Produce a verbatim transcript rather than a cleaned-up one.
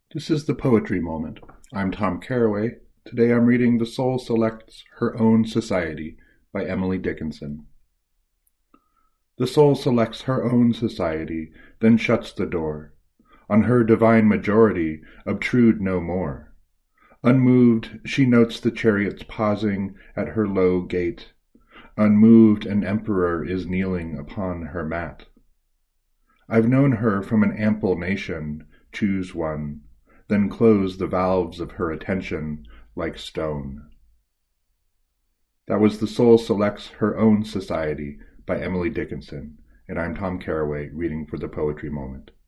This is the Poetry Moment. I'm Tom Caraway. Today I'm reading The Soul Selects Her Own Society by Emily Dickinson. The soul selects her own society, then shuts the door. On her divine majority obtrude no more. Unmoved, she notes the chariots pausing at her low gate. Unmoved, an emperor is kneeling upon her mat. I've known her from an ample nation choose one, then close the valves of her attention like stone. That was The Soul Selects Her Own Society by Emily Dickinson, and I'm Tom Caraway reading for the Poetry Moment.